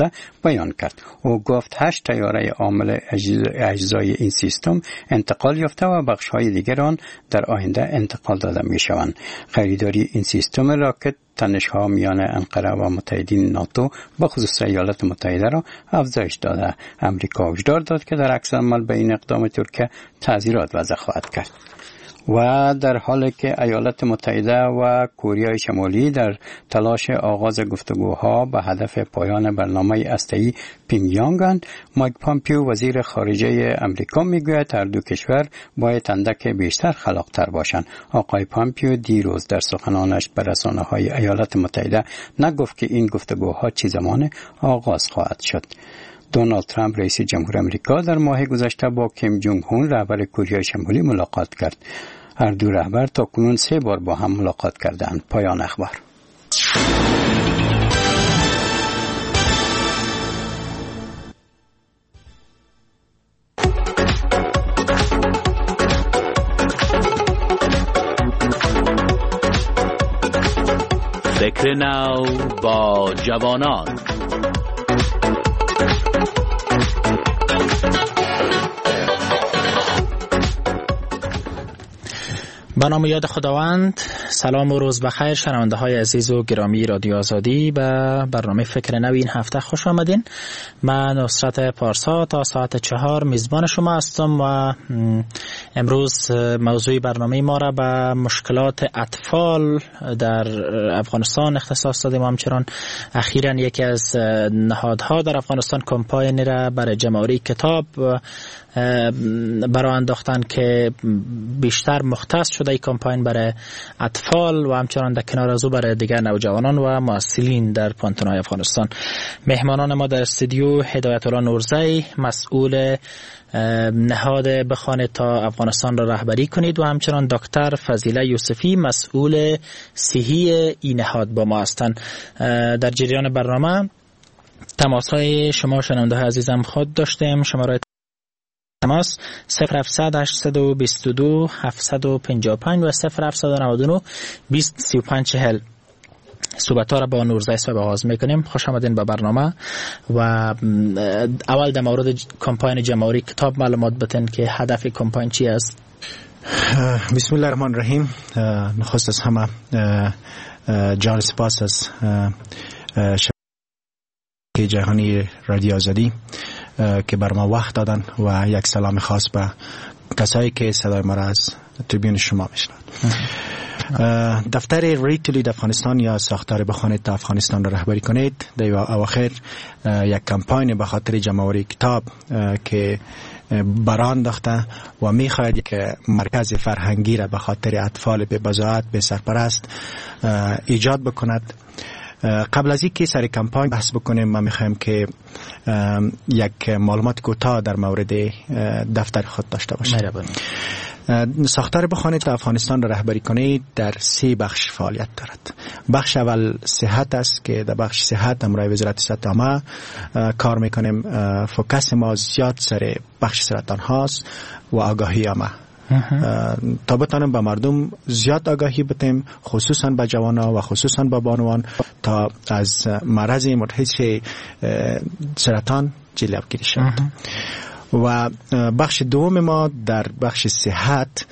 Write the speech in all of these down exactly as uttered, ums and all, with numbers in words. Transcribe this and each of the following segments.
دوازده بیان کرد. او گفت هشت طیاره عامل اجزای این سیستم انتقال یافته و بخش‌های دیگر آن در آینده انتقال داده می‌شوند. خریداری این سیستم راکت تنش‌ها میان انقره و متحدین ناتو به خصوص ایالات متحده را افزایش داده. امریکا هشدار داد که در عکس العمل به این اقدام ترکیه تعزیرات وضع خواهد کرد. و در حالی که ایالات متحده و کره شمالی در تلاش آغاز گفتگوها به هدف پایان برنامه هسته‌ای پیونگیانگند، مایک پامپیو وزیر خارجه امریکا میگوید هر دو کشور باید اندک بیشتر خلاقتر باشند. آقای پامپیو دیروز در سخنانش به رسانه‌های ایالات متحده نگفت که این گفتگوها چه زمان آغاز خواهد شد. دونالد ترامپ رئیس جمهور آمریکا در ماه گذشته با کیم جونگ هون رهبر کره شمالی ملاقات کرد. هر دو رهبر تا کنون سه بار با هم ملاقات کردند. پایان اخبار. فکر نو با جوانان. به نام یاد خداوند. سلام و روز بخیر شنونده های عزیز و گرامی رادیو آزادی. به برنامه فکر نو این هفته خوش آمدین. من نصرت پارسا تا ساعت چهار میزبان شما هستم و امروز موضوع برنامه ما را به مشکلات اطفال در افغانستان اختصاص دادیم. همچنان اخیراً یکی از نهادها در افغانستان کمپاین را برای جمع‌آوری کتاب برای انداختن که بیشتر مختص شده. ای کمپاین برای اطفال و همچنان در کنار از او برای دیگر نوجوانان و محصلین در پانتون‌های افغانستان. مهمانان ما در استودیو هدایت الله نورزی، مسئول نهاد بخوانید تا افغانستان را رهبری کنید، و همچنان دکتر فضیله یوسفی، مسئول صحی این نهاد با ما هستند. در جریان برنامه تماس‌های شما شنونده های عزیزم خود داشتیم. شماره تماس صفر هفتصد هشتصد و بیست و دو هفتصد و پنجاه و پنج و صفر هفتصد و نود و نه بیست سی و پنج چهل. صحبت‌ها را با نورزی صاحب آغاز می‌کنیم. خوش آمدین به برنامه. و اول در مورد کمپاین جمع‌آوری کتاب معلومات بدین که هدف کمپاین چی است؟ بسم الله الرحمن الرحیم. نخست از همه جان سپاس از شبکه جهانی رادیو آزادی که بر ما وقت دادن و یک سلام خاص به کسایی که صدای ما را از تریبیون شما میشنوند. دفتر ریتولید افغانستان یا ساختار بخوانید تا افغانستان را رهبری کنید در اواخر یک کمپاین به خاطر جمع‌آوری کتاب که بران داشته و میخواهد که مرکز فرهنگی را به خاطر اطفال به بضاعت به سرپرست ایجاد بکند. قبل از اینکه سر کمپاین بحث بکنیم، ما میخوایم که یک معلومات کوتاه در مورد دفتر خود داشته باشیم. ساختار بخوانید تا افغانستان را رهبری کنید در سه بخش فعالیت دارد. بخش اول صحت است که در بخش صحت همراه وزارت صحت عامه کار میکنیم. فوکس ما زیاد سر بخش سرطان هاست و آگاهی عامه تا بتانیم به مردم زیاد آگاهی بدیم، خصوصا به جوانان و خصوصا به بانوان، تا از مرض متحد سرطان جلوگیری شود. و بخش دوم ما در بخش صحت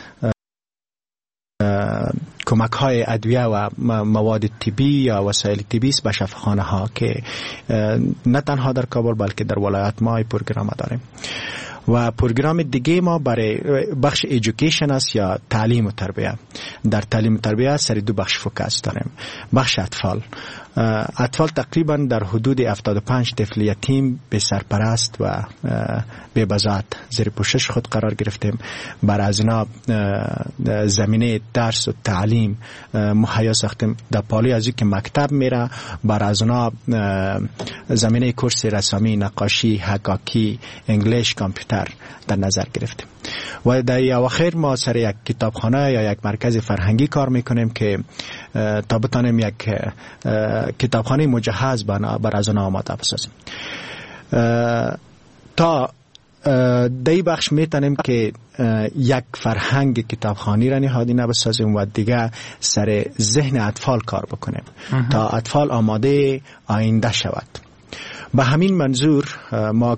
کمک های ادویه و مواد طبی یا وسایل طبی به شفاخانه ها که نه تنها در کابل بلکه در ولایات ما پروگرام داریم. و پروگرام دیگه ما برای بخش ایژوکیشن است یا تعلیم و تربیه. در تعلیم و تربیه سر دو بخش فوکس داریم. بخش اطفال اطفال تقریبا در حدود هفتاد و پنج طفل یتیم به سرپرست و به بضاعت زیر پوشش خود قرار گرفتیم. بر از اینا زمینه درس و تعلیم مهیا ساختیم. در پالی از که مکتب میره، بر از اینا زمینه کورس رسمی، نقاشی، حکاکی، انگلیش، کامپیوتر در نظر گرفتیم. و در اواخر ما سر یک کتابخانه یا یک مرکز فرهنگی کار میکنیم که تا بتانیم یک کتابخانه مجهز بر از آن آماده بسازیم. تا دی بخش میتونیم که یک فرهنگ کتابخانی را نهادینه بسازیم و دیگه سر ذهن اطفال کار بکنیم تا اطفال آماده آینده شود. به همین منظور ما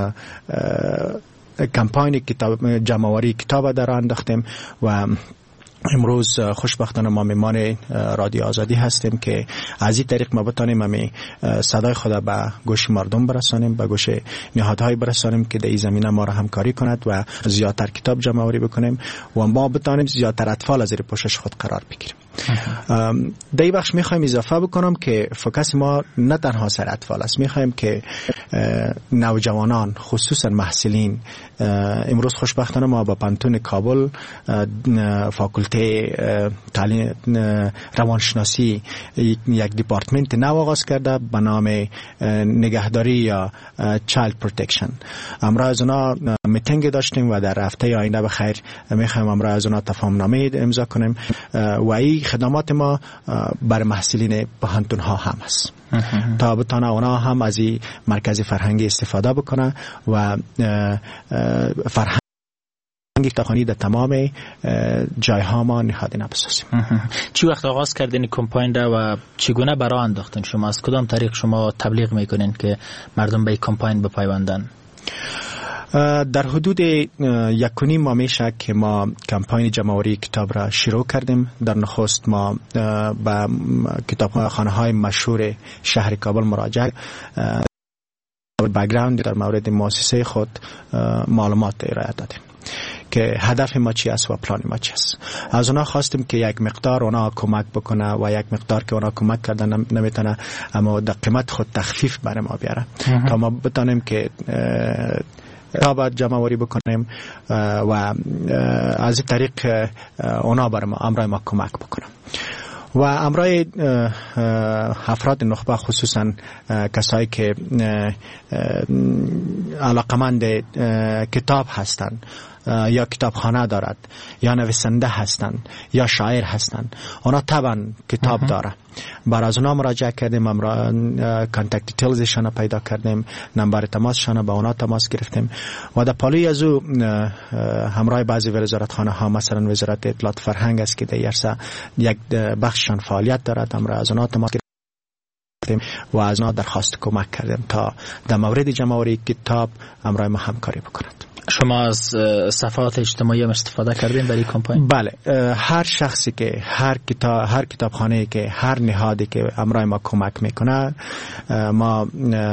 کمپاین کتاب جمع‌آوری کتاب در انداختیم و امروز خوشبختانه ما میمان رادیو آزادی هستیم که از این طریق ما بتانیم همی صدای خود به گوش مردم برسانیم، به گوش نهادهای برسانیم که در این زمینه ما را همکاری کند و زیادتر کتاب جمع آوری بکنیم و ما بتانیم زیادتر اطفال از زیر پوشش خود قرار بگیریم. در این بخش میخوایم اضافه بکنم که فوکس ما نه تنها سر اطفال است، میخوایم که نوجوانان خصوصا محصلین، امروز خوشبختانه ما با پانتون کابل فاکولته تعلیم روانشناسی یک دیپارتمنت نو آغاز کرده به نام نگهداری یا چایلد پروتکشن. امروز از اونا میتینگ داشتیم و در هفته آینده بخیر میخوایم امروز از اونا تفاهم نامه امضا کنیم و این خدمات ما بر محصلین پانتون ها هم است تا بتانه اونا هم از این مرکز فرهنگی استفاده بکنه و فرهنگ کتابخوانی در تمام جایها ما نهادی نبسازیم. چی وقت آغاز کردین کمپاین را و چگونه برای انداختین شما؟ از کدام طریق شما تبلیغ میکنین که مردم به این کمپاین بپیوندن؟ در حدود یک و نیم ماه میشه که ما کمپاین جمع‌آوری کتاب را شروع کردیم. در نخست ما به کتابخانه های مشهور شهر کابل مراجعه بک‌گراند در مورد مؤسسه خود معلومات ارائه دادیم که هدف ما چی است و پلان ما چی است. از اونا خواستیم که یک مقدار اونا کمک بکنه و یک مقدار که اونا کمک کردن نمیتونه اما در قیمت خود تخفیف برای ما بیاره تا ما بتانیم که کتاب جمع آوری بکنیم و از این طریق اونا برای ما امرای ما کمک بکنم. و امرای افراد نخبه خصوصا کسایی که علاقمند کتاب هستند یا کتابخانه دارد یا نویسنده هستند یا شاعر هستند، اونا طبعا کتاب داره. بر از اونا مراجعه کردیم، امرا کانتکت دیتیلزشان پیدا کردیم، نمبر تماسشان با اونا تماس گرفتیم و در پالوی از او همراه بعضی وزارتخانه ها مثلا وزارت اطلاعات فرهنگ است که در یرسا یک بخششان فعالیت دارد، امرا از اونا تماس گرفتیم و از اونا درخواست کمک کردیم تا در مورد جمع‌آوری کتاب امرای ما همکاری بکند. شما از صفحات اجتماعی هم استفاده کردین برای کمپاین؟ بله، هر شخصی که هر کتاب هر کتابخانه که هر نهادی که امرای ما کمک میکنه ما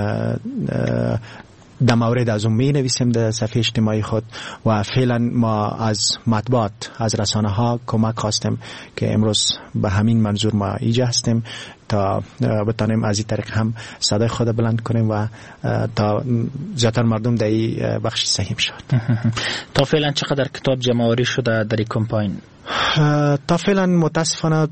در مورد از اون می نویسیم در صفحه اجتماعی خود و فعلا ما از مطبوعات از رسانه ها کمک خواستیم که امروز به همین منظور ما ایجا هستیم تا بتانیم از این طریق هم صدای خود بلند کنیم و تا زیادتر مردم در این بخش سهیم شد. تا فعلا چقدر کتاب جمع آوری شده در این کمپاین؟ تا فعلا متاسفانه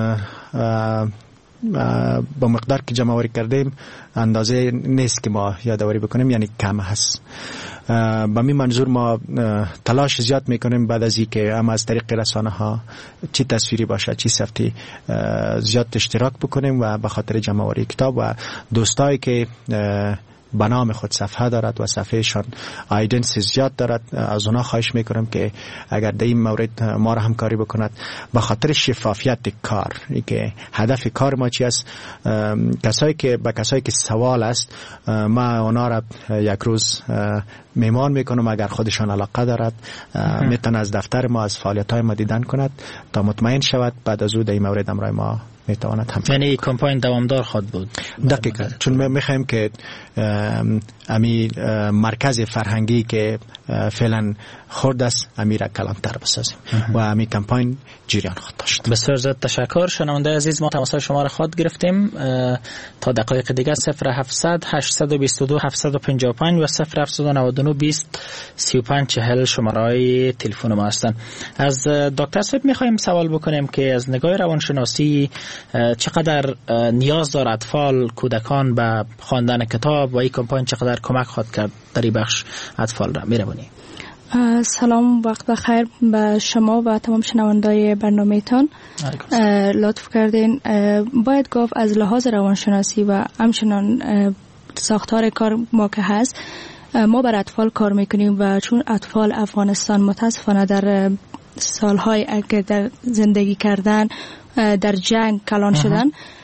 با مقدار که جمع آوری کردیم اندازه نیست که ما یادآوری بکنیم، یعنی کم هست. با می منظور ما تلاش زیاد میکنیم بعد از اینکه هم از طریق رسانه ها چی تصویری باشه چی صوتی زیاد اشتراک بکنیم و به خاطر جمع آوری کتاب و دوستایی که به نام خود صفحه دارد و صفحهشان آیدنس زیاد دارد از اونا خواهش میکنم که اگر در این مورد ما را همکاری بکند به خاطر شفافیت کار، که هدف کار ما چی است، کسایی که به کسایی که سوال است ما اونا را یک روز میمان میکنم اگر خودشان علاقه دارد میتونه از دفتر ما از فعالیت های ما دیدن کند تا مطمئن شود بعد از او در این مورد امرای ما میتواند هم. یعنی کمپاین دوامدار خواهد بود؟ دقیقاً، چون میخوایم که امی مرکز فرهنگی که فعلا خرد است امی را کلانتر بسازیم و امی کمپاین جریان خود داشت. بسیار زیاد تشکر. شنونده عزیز، ما تماس شما را خواهد گرفتیم تا دقایق دیگر. صفر هفتصد هشتصد و بیست و دو هفتصد و پنجاه و پنج و صفر هفتصد و نود و نه بیست سی و پنج چهل شماره‌های تلفن ما هستند. از دکتر صاحب می‌خوایم سوال بکنیم که از نگاه روانشناسی چقدر نیاز دارد اطفال کودکان به خواندن کتاب و این کمپاین چقدر کمک خواهد کرد در این بخش اطفال را؟ می‌روانی. سلام، وقت بخیر به شما و تمام شنوندای برنامه‌تان. لطف کردین. باید گفت از لحاظ روانشناسی و همچنان ساختار کار ما که هست، ما بر اطفال کار میکنیم و چون اطفال افغانستان متاسفانه در سالهای که در زندگی کردن در جنگ کلان شدن،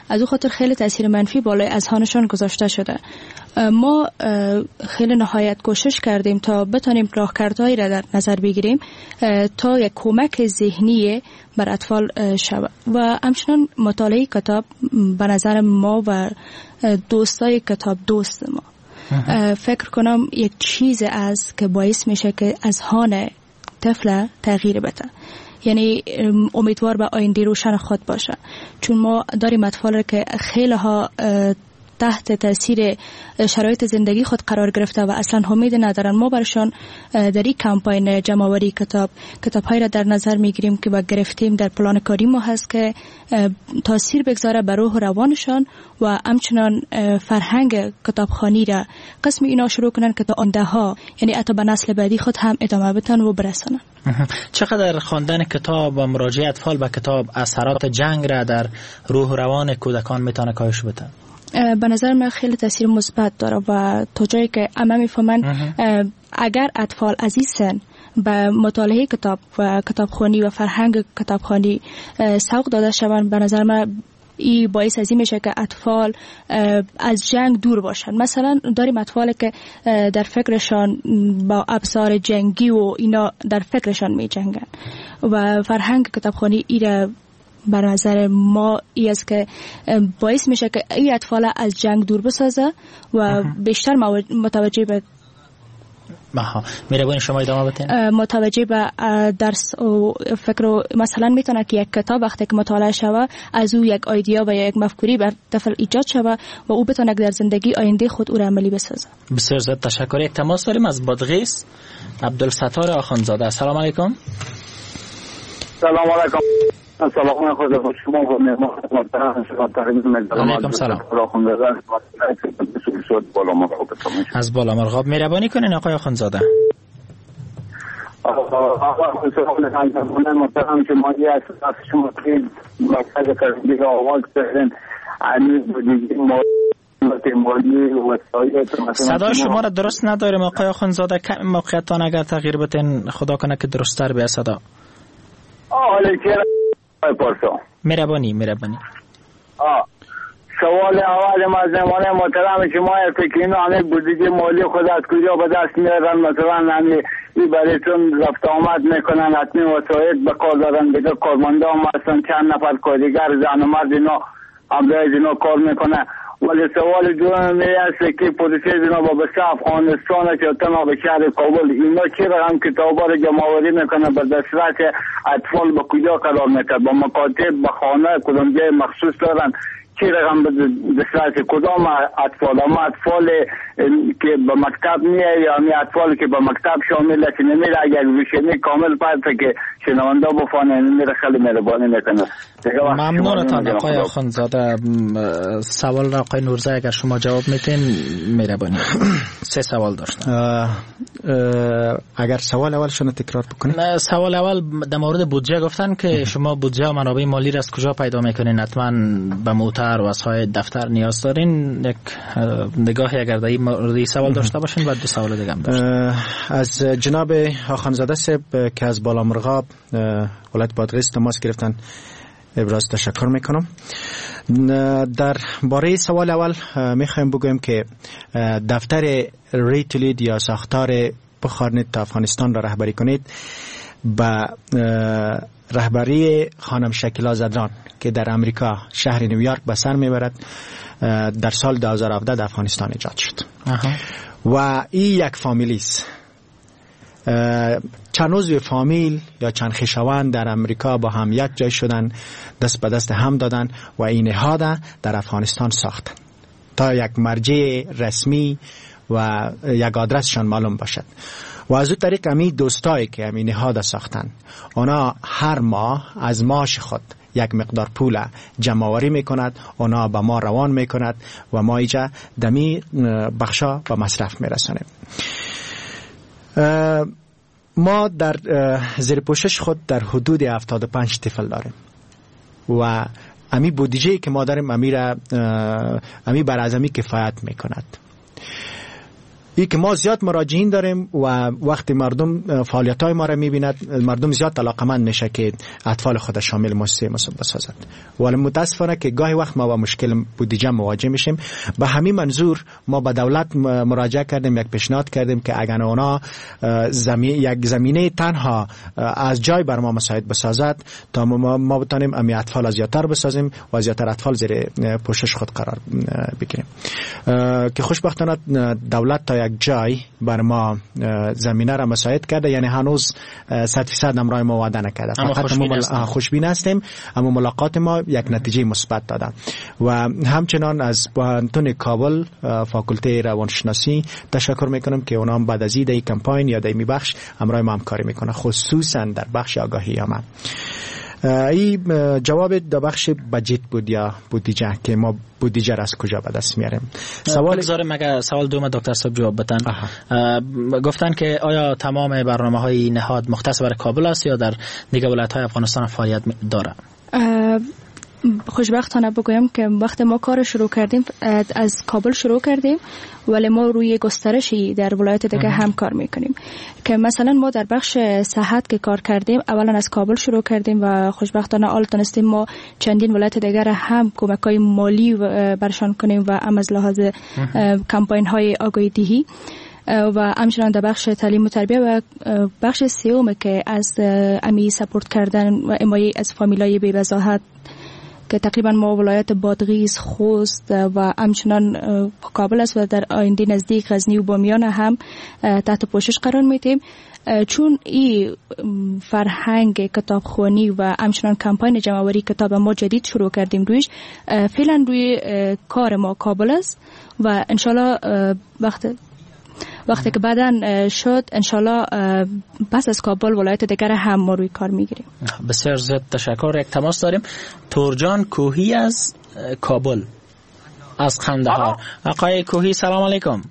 از او خاطر خیلی تاثیر منفی بالای اذهانشان گذاشته شده. ما خیلی نهایت کوشش کردیم تا بتانیم راهکردهایی را در نظر بگیریم تا یک کمک ذهنی بر اطفال شود و همچنان مطالعه کتاب به نظر ما و دوستای کتاب دوست ما فکر کنم یک چیز از که باعث میشه که اذهان طفل تغییر بده، یعنی امیدوار به آینده روشن خود باشه. چون ما داریم اطفال که خیلی ها تحت تاثیر شرایط زندگی خود قرار گرفته و اصلا امید ندارن. ما برشان در این کمپاین جمع‌آوری کتاب کتاب‌هایی را در نظر میگیریم که با گرفتیم در پلان کاری ما هست که تاثیر بگذاره بر روح و روانشان و همچنان فرهنگ کتابخوانی را قسم اینا شروع کنن که تا آنده‌ها، یعنی حتی به نسل بعدی خود هم ادامه بدن و برسونن. چقدر خواندن کتاب و مراجعه اطفال به کتاب اثرات جنگ را در روح و روان کودکان میتونه کاهش بده؟ به نظر من خیلی تاثیر مثبت داره و تا جایی که همه میفهمن اگر اطفال از این سن به مطالعه کتاب و کتابخوانی و فرهنگ کتابخوانی سوق داده شوند، به نظر من این باعث از این میشه که اطفال از جنگ دور باشن. مثلا داریم اطفالی که در فکرشان با ابزار جنگی و اینا در فکرشان می جنگن و فرهنگ کتابخوانی ایره بر نظر ما ای است که باعث میشه که این اطفال از جنگ دور بسازه و بیشتر متوجه به ماها میره باید شما ادامه بدین متوجه به درس و فکر و مثلا میتونه که یک کتاب وقتی که مطالعه شوه از او یک ایده و یک مفکوری بر طفل ایجاد شوه و او بتونه در زندگی آینده خود او را عملی بسازه. بسیار زیاد تشکر. یک تماس داریم از بادغیس، عبدالستار آخوندزاده. السلام علیکم. سلام علیکم. سلام خود با شما و مهمان محترم شما تقدیم علیکم سلام. از بالا مرغاب مهربانی کنین آقای آخوندزاده. آقای محترم شما یه از شما که مرکز کردگی آواز کردن علی بودی صدای شما را درست نداریم آقای آخوندزاده. کم موقعیتان اگر تغییر بتین خدا کنه که درست‌تر بیاد صدا. آه چرا پرسو مهربانی مهربانی. آه سوال اول از مهمان محترم شما فکر اینو همه بودجه مالی خود از کجا به دست میارن؟ مثلا همین این برایتون رفت آمد میکنن، حتمی وسایل به کار دارن، دیگه کارمنده هم هستن، چند نفر کارگر زن و مرد اینا همراه اینا کار میکنن. ولی سوال دوم است که پلیس اینا با بسته افغانستان که تنها به شهر کابل اینا چه رقم کتابا رو جمع‌آوری میکنن به دسترس اطفال به کجا قرار میکنن؟ با مکاتب به خانه کدام جای مخصوص دارن؟ چه رقم به دسترس کدام اطفال؟ اما اطفال که به مکتب میه یا می اطفال که به مکتب شامل است نمیره؟ اگر ویژگی کامل پرته که شنونده بفهمه نمیره خیلی مهربانی میکنه. ممنونتان آقای آخوندزاده. سوال را آقای نورزی اگر شما جواب میتین مهربانی. سه سوال داشتم. اگر سوال اول شما تکرار بکنید. سوال اول در مورد بودجه گفتن که شما بودجه و منابع مالی را از کجا پیدا میکنین؟ حتما به موتر و وسایل دفتر نیاز دارین. یک نگاهی اگر در این مورد سوال داشته باشین و دو سوال دیگه هم داشتم. از جناب آخوندزاده صاحب که از بالا مرغاب ولایت بادغیس تماس گرفتن ابراز تشکر میکنم. در باره سوال اول میخوایم بگویم که دفتر ریتولید یا ساختار بخارنید تا افغانستان را رهبری کنید با رهبری خانم شکیلا زدران که در امریکا شهر نیویورک به سر میبرد در سال دو هزار و هفده در افغانستان ایجاد شد. آها. و این یک فامیلی است. چند عضو فامیل یا چند خویشاوند در امریکا با هم یک جای شدن، دست به دست هم دادن و این نهاد در افغانستان ساختن تا یک مرجع رسمی و یک آدرسشان معلوم باشد. و از اون طریق همی دوستایی که همی نهاد ساختن اونا هر ماه از معاش خود یک مقدار پول جمع آوری میکند، اونا به ما روان میکند و ما اینجا دمی بخشا به مصرف میرسانیم. ما در زیر پوشش خود در حدود هفتاد و پنج طفل داریم و امی بودجه‌ای که ما داریم امی را امی بر از امی کفایت میکند. این که ما زیاد مراجعین داریم و وقتی مردم فعالیت‌های ما را می‌بیند مردم زیاد علاقه‌مند میشه که اطفال خود شامل مؤسسه ما بسازند. ولی متاسفانه که گاهی وقت ما با مشکل بودجه مواجه میشیم. به همین منظور ما به دولت مراجعه کردیم، یک پیشنهاد کردیم که اگر اونا زمین یک زمینه تنها از جای بر ما مساعد بسازد تا ما, ما بتانیم امی اطفال زیادتر بسازیم و زیادتر اطفال زیر پوشش خود قرار بگیریم. که خوشبختانه دولت تا یک جای بر ما زمینه را مساعد کرده، یعنی هنوز صد درصد امرای ما وعده نکرده، فقط ما خوشبین هستیم. اما ملاقات ما یک نتیجه مثبت داده و همچنان از پوهنتون کابل فاکولته روانشناسی تشکر میکنم که اونا هم بعد از این کمپاین یا دیمی بخش امرای ما همکاری میکنه، خصوصا در بخش آگاهی ما. این جواب در بخش بجت بود یا بودجه که ما بودجه را از کجا به دست میاریم. سوال بگذاریم مگه سوال دوم دکتر صاحب جواب بدن. گفتن که آیا تمام برنامه‌های نهاد مختص بر کابل است یا در دیگر ولایت‌های افغانستان فعالیت داره؟ خوشبختانه بگویم که وقتی ما کار شروع کردیم از کابل شروع کردیم، ولی ما روی گسترشی در ولایت دیگه هم کار میکنیم. که مثلا ما در بخش صحت که کار کردیم اولا از کابل شروع کردیم و خوشبختانه آل تونستیم ما چندین ولایت دیگر هم کمک‌های مالی برشان کنیم و هم از لحاظ کمپاین های آگاهی دهی و همچنان در بخش تعلیم و تربیه و بخش سوم که از امی سپورت کردن و حمایت از فامیلای بی وضاحت که تقریبا ما ولایت بادغیس، خوست و همچنان کابل است و در آینده نزدیک غزنی و بامیان هم تحت پوشش قرار میدیم. چون این فرهنگ کتابخوانی و همچنان کمپاین جمع‌آوری کتاب ما جدید شروع کردیم رویش، فعلا روی کار ما کابل است و انشالله وقت وقتی که بعداً شد انشالله پس از کابل ولایت دیگر هم ما روی کار میگیریم. بسیار زیاد تشکر. یک تماس داریم. تورجان کوهی از کابل از قندهار. آقای کوهی سلام علیکم.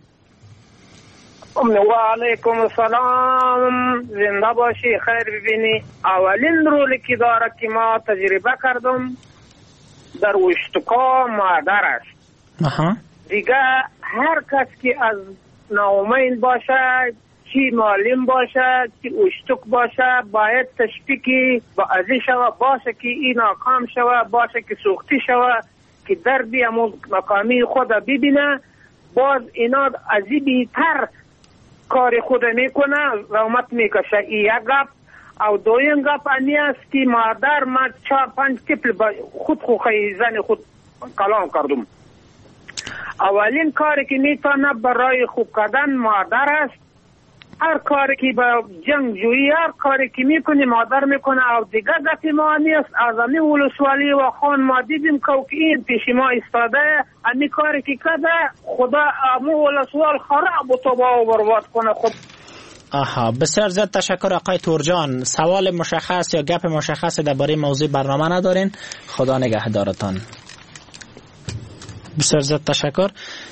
و علیکم السلام، زنده باشی، خیر ببینی. اولین رولی که داره که ما تجربه کردم در وشتکا مادر است. آها. دیگه هر کس که از ناامید باشه، چی معلم باشه، چی اشتک باشه، باید تشویقی با ازی شوه، باشه که این ناکام شوه، باشه که سوختی شوه، که دردی همون ناکامی خود ببینه، باز اینا ازی بیتر کار خود میکنه، رومت میکشه. این یک گپ. او دویم گپ انی است که مادر ما چهار پنج تپل خود خوخی زن خود کلام کردم. اولین کاری که میتونه برای خوب کردن مادر است. هر کاری که با جنگ جویی، هر کاری که میکنه مادر میکنه. او دیگه گفتی ما نیست. از امی ولسوالی و خان ما دیدیم که این پیش ما استاده، امی کاری که کده خدا امی ولسوال خراب و تباه و برباد کنه خود. آها، بسیار زیاد تشکر آقای تورجان. سوال مشخص یا گپ مشخص درباره موضوع برنامه ندارین؟ خدا نگهدارتان. بسیار زیاد تشکر.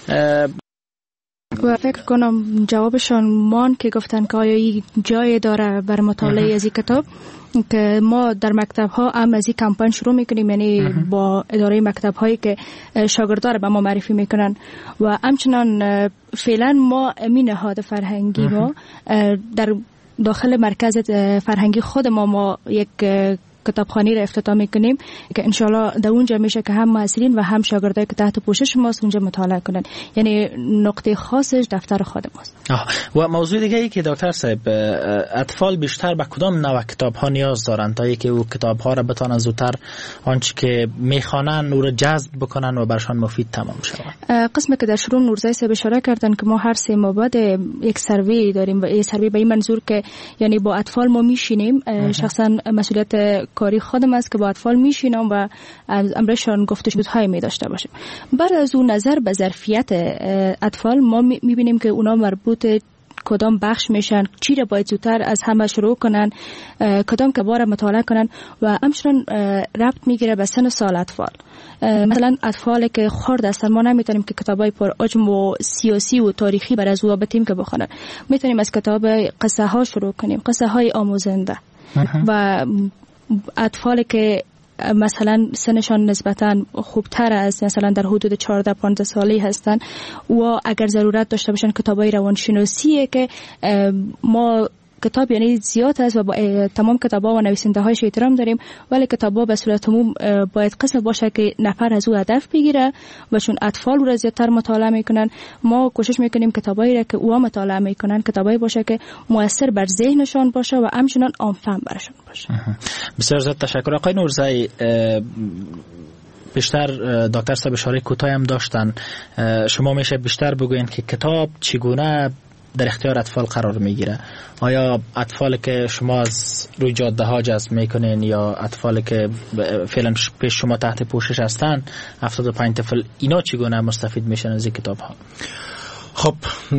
و فکر کنم جوابشان مان که گفتن که آیا این جای داره بر مطالعه از این کتاب، که ما در مکتب ها هم از این کمپاین شروع میکنیم، یعنی با اداره مکتب هایی که شاگردا رو به ما معرفی میکنن و همچنان فعلا ما می نهاد فرهنگی ما در داخل مرکز فرهنگی خود ما ما یک کتابخانه را افتتاح میکنیم که انشالله در اونجا میشه که هم مسئولین و هم شاگردایی که تحت پوشش ماست اونجا مطالعه کنن، یعنی نقطه خاصش دفتر خود ماست. و موضوع دیگه ای که دکتر صاحب، اطفال بیشتر به کدام نوع کتاب ها نیاز دارن تا اینکه او کتاب ها را بتونن زودتر آنچه که میخوانن او را جذب بکنن و برشان مفید تمام شود؟ قسمی که در شروع نورزای صاحب اشاره کردن که ما هر سه ماه بعد یک سروی داریم و این سروی به این منظور که یعنی با اطفال ما میشینیم، شخصا مسئولیت کاری خودم است که با اطفال میشینم و از امرشان گفتگوهای می داشته باشیم. بعد از اون نظر به ظرفیت اطفال ما میبینیم که اونا مربوط کدام بخش میشن، چی را باید زودتر از همه شروع کنن، کدام کتابا را مطالعه کنن و همچنان ربط میگیره به سن و سال اطفال. مثلا اطفالی که خرد هستن ما نمیتونیم که کتابای پر حجم و سیاسی و تاریخی بر از او بتیم که بخونن، میتونیم از کتاب قصه ها شروع کنیم، قصه های آموزنده. و اطفالی که مثلا سنشان نسبتا خوبتر است، مثلا در حدود چهارده پانزده سالی هستند و اگر ضرورت داشته باشن کتابای روانشناسیه که ما کتاب یعنی زیاد است و با تمام کتاب‌ها و نویسنده‌هایش احترام داریم، ولی کتاب‌ها به صورت عموم باید قسم باشه که نفر از او هدف بگیره و چون اطفال او را زیادتر مطالعه میکنن ما کوشش میکنیم کتابایی را که او مطالعه میکنن کتابایی باشه که مؤثر بر ذهنشان باشه و همچنان عام‌فهم برشان باشه. بسیار زیاد تشکر. آقای نورزی، بیشتر دکتر صاحب اشاره کوتاهی هم داشتن، شما میشه بیشتر بگوین که کتاب چگونه در اختیار اطفال قرار میگیره؟ آیا اطفالی که شما از روی جاده ها جذب میکنین یا اطفالی که فعلا پیش شما تحت پوشش هستن هفتاد و پنج طفل، اینا چگونه مستفید میشن از این کتاب ها؟ خب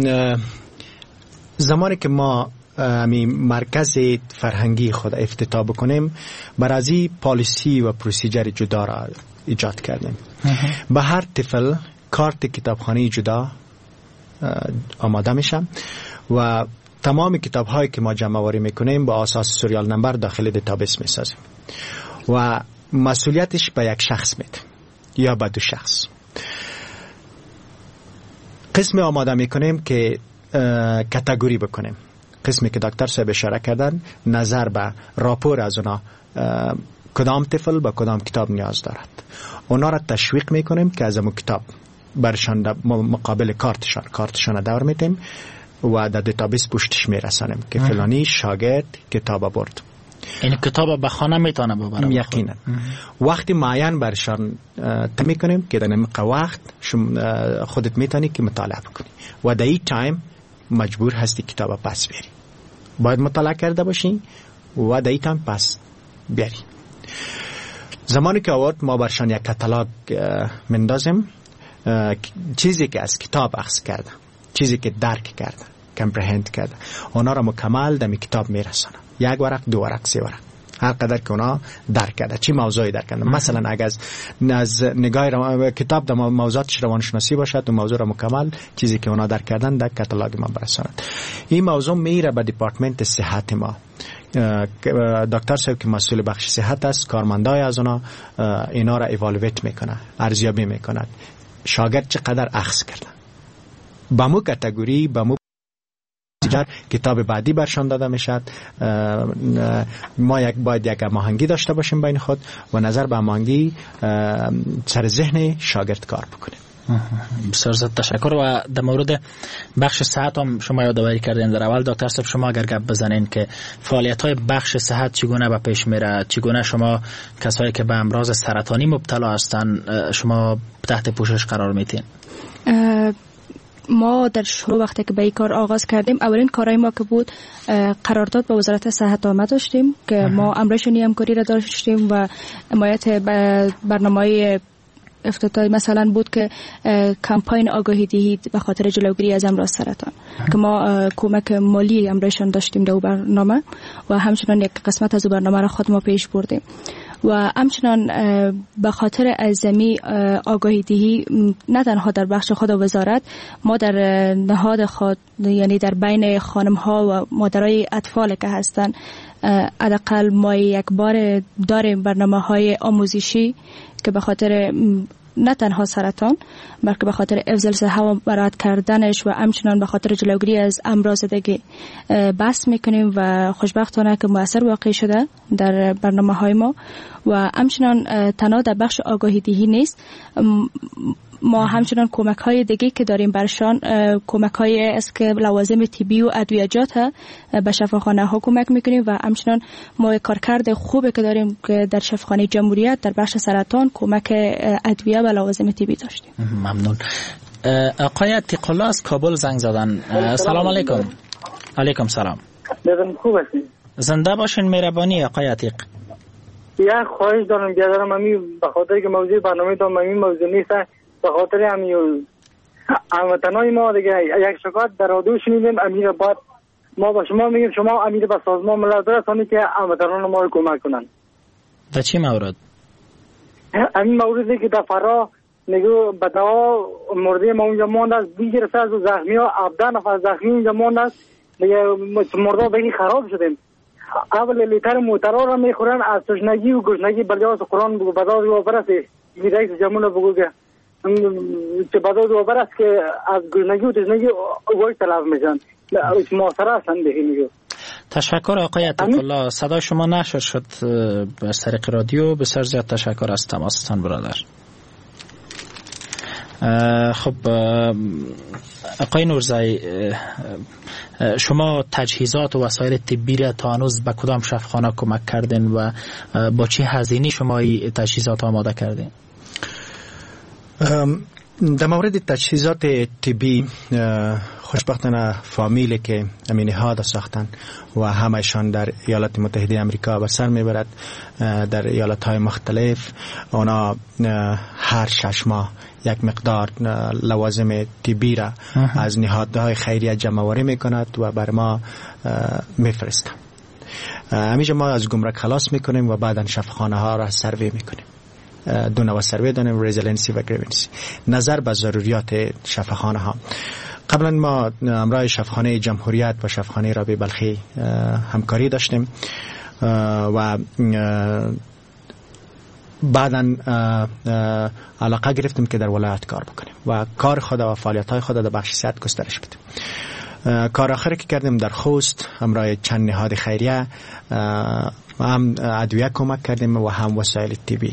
زمانی که ما امی مرکز فرهنگی خود افتتاح بکنیم برای پالیسی و پروسیجر جدا را ایجاد کردیم. به هر طفل کارت کتابخانه جدا آماده میشه و تمام کتاب هایی که ما جمع آوری میکنیم با اساس سریال نمبر داخل دیتابیس میسازیم و مسئولیتش به یک شخص میده یا به دو شخص. قسم آماده میکنیم که کاتگوری بکنیم. قسمی که دکتر صاحب اشاره کردن نظر به راپور از اونا کدام طفل با کدام کتاب نیاز دارد، اونا را تشویق میکنیم که از اون کتاب برشان مقابل کارتشان کارتشان دور میتیم و در دیتابیس پشتش میرسانیم که فلانی شاگرد کتاب برد. این کتاب به خانه میتونه ببره؟ یقینا. وقتی معین برشان تمی کنیم که در نمق وقت خودت میتونی که مطالعه بکنی و در این تایم مجبور هستی کتاب پس بیاری. باید مطالعه کرده باشی و در این تایم پس بیاری. زمانی که آورد ما برشان یک کتالوگ مندازیم، چیزی که از کتاب اخذ کرده، چیزی که درک کرده، کمپریهند کرده، اونا را مکمل در کتاب میرسانه. یک ورق، دو ورق، سه ورق، هر قدر که اونا درک کرده، چی موضوعی درک کرده. مثلا اگر از نگاه رو... کتاب در موضوعاتش روانشناسی باشد و موضوع را مکمل چیزی که اونا درک کردن در کاتالوگ ما برساند. این موضوع میره به دیپارتمنت صحت ما. دکتر صاحب که مسئول بخش صحت است، کارمندای از اونا اینا را ایوالویت میکنه، ارزیابی میکنه شاگرد چقدر اخذ کرده. با مو کاتگوری با مو کتاب بعدی برشان داده میشد. ما یک باید یک هماهنگی داشته باشیم بین خود و نظر به هماهنگی سر ذهن شاگرد کار بکنیم. بسیار زیاد تشکر. و در مورد بخش صحت هم شما یادآوری کردین در اول دکتر صاحب، شما اگر گپ بزنین که فعالیت های بخش صحت چگونه به پیش میره، چگونه شما کسایی که به امراض سرطانی مبتلا هستن شما تحت پوشش قرار میتین؟ ما در شروع وقتی که به این کار آغاز کردیم، اولین کارهای ما که بود قرارداد با وزارت صحت عامه داشتیم که ما امرشونی همکاری را داشتیم و حمایت برنامه‌های افتتاحی مثلا بود که کمپاین آگاهی دهی به خاطر جلوگیری از امراض سرطان که ما کمک مالی امرشون داشتیم در برنامه و همچنان یک قسمت از برنامه را خود ما پیش بردیم و همچنان به خاطر عظمی آگاهی دهی نه تنها در بخش خود وزارت، ما در نهاد خود یعنی در بین خانم ها و مادرای اطفال که هستن حداقل ما یک بار داریم برنامه های آموزشی که به خاطر نه تنها سرطان بلکه به خاطر حفظ صحت و برآورد کردنش و همچنان به خاطر جلوگیری از امراض دیگه بحث میکنیم و خوشبختانه که مؤثر واقع شده در برنامه های ما و همچنان تنها در بخش آگاهی دهی نیست، ما همچنان کمک های دیگه که داریم برشان کمک های است که لوازم طبی و ادویجات به شفاخانه ها کمک میکنیم و همچنان ما کارکرد خوبی که داریم که در شفاخانه جمهوریت در بخش سرطان کمک ادویه و لوازم طبی داشتیم. ممنون. آقای عتیق الله از کابل زنگ زدن. سلام علیکم. علیکم سلام. خوب هستید؟ زنده باشین مهربانی آقای عتیق. یا خواهش دارم بیادرم امی به خاطر که موضوع برنامه دارم امی موضوع نیست، به خاطر امی هموطنای ما دیگه یک شکایت در رادیو شنیدیم، امیر بعد ما با شما میگیم شما امیر به سازمان ملل برسونی که هموطنان ما رو کمک کنن. در چی مورد؟ همین موردی که در فرا میگو به دوا مرده ما اونجا مانده است، دیگر از زخمی ها هفده نفر زخمی اونجا مانده است، دیگه مرده بگی خراب شدیم. اول لیتر موترا را میخورن از تشنگی و گشنگی بلجاز قرآن بگو بداز و برسه رئیس جمهور بگو که چه بداز و برس که از گشنگی و تشنگی وای طلب میشن محاصره هستن بهینیو. تشکر آقای عطیق‌الله. صدا شما نشر شد از طریق رادیو. بسیار زیاد تشکر از تماستان برادر. خب آقای نورزی، شما تجهیزات و وسایل طبی را تا هنوز به کدام شفاخانه کمک کردین و با چه هزینه شما این تجهیزات آماده کردین؟ در مورد تجهیزات طبی خوشبختانه فامیلی که امین نهاد ساختن و همهشان در ایالات متحده آمریکا به سر میبرد، در ایالات های مختلف اونا هر شش ماه یک مقدار لوازم طبی را از نهادهای خیریه جمع آوری میکند و بر ما میفرستند. همیشه ما از گمرک خلاص میکنیم و بعدا شفاخانه ها را سروی میکنیم. دو نوع سروی داریم، رزیلنسی و گریونسی، نظر به ضروریات شفاخانه ها. قبلا ما همراه شفاخانه جمهوریت و شفاخانه رابعه بلخی همکاری داشتیم و بعدا علاقه گرفتیم که در ولایت کار بکنیم و کار خود و فعالیت های خود در بخش صحت گسترش بدیم. کار آخری که کردیم در خوست همراه چند نهاد خیریه هم ادویه کمک کردیم و هم وسایل طبی